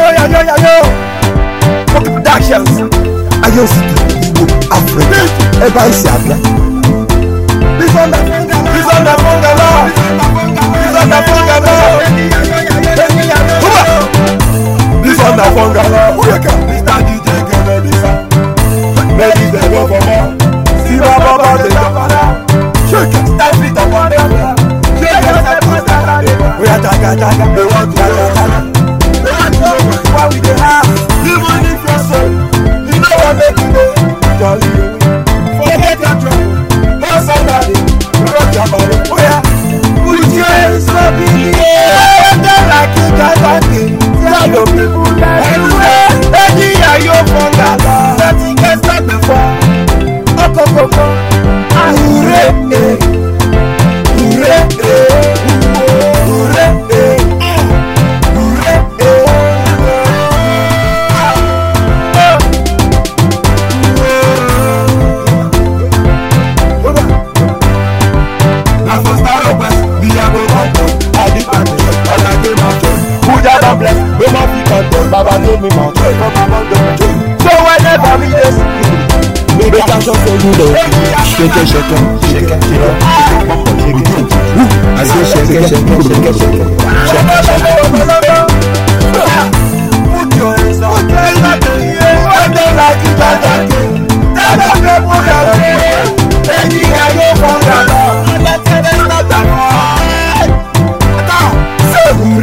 Funky Productions. Ayo City, Igbo, Africa. Eba isi abia. This on the bungalow. This on the bungalow. Mr. DJ Kenedisa. Ladies they go for more. See my baba they go for that. Shake it, step it up on them. Shake it, step it up on them. We are taga. They want to know what we dey have. Even if you're so, you know what they do. Jolly, forget your trouble. Hold somebody, rock your body. Oh yeah, put your hands up in the air. Don't like you guys are king. Tell your people that anywhere. Any are your fungala. Nothing can stop before. Okokoko, hure, Baba told me my joy. So whenever we just make a shot for you though. Shake it. I say shake it. Put your hands up. What they like it, tell them people that any guy you found that let's get it not that hard. So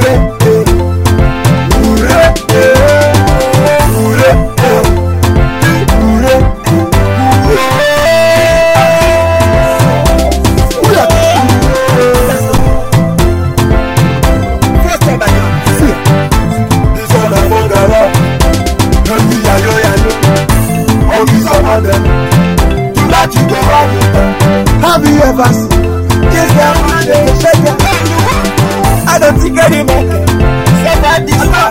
have you ever seen this girl shake it? I don't think anymore. Somebody stop.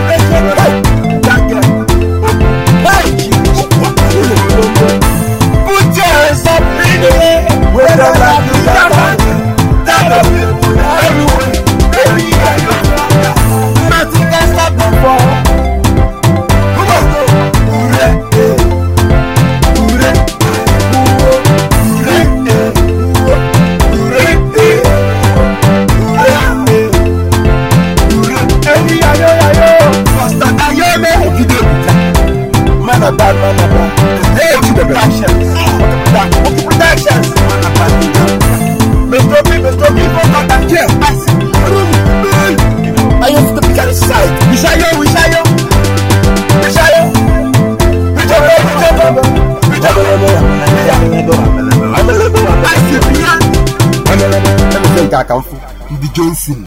Put your hands up in the air. Where the light is at. Tell the people everywhere. Baby, nothing can stop them for. Come on. Bad. Hey, Productions. Mr. B, from Kakakia. I used to be at the side. We shall you.